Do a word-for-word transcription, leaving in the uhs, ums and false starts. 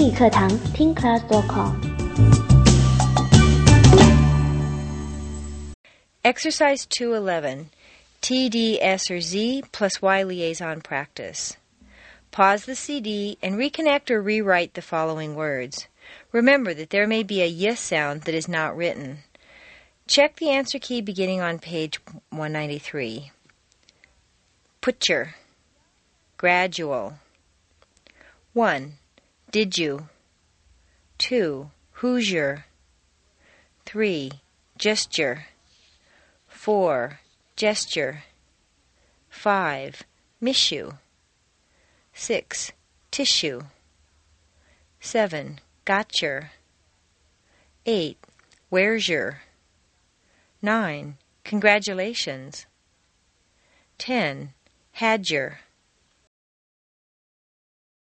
英语课堂 Ting Class dot com。 Exercise two eleven, T, D, S, or Z plus Y liaison practice. Pause the C D and reconnect or rewrite the following words. Remember that there may be a y sound that is not written. Check the answer key beginning on page one ninety-three. Putcher. Gradual. one. Did you? two. Hoosier. three. Gesture. four. Gesture. five. Miss you. six. Tissue. seven. Got your. eight. Where's your? nine. Congratulations. ten. Had your.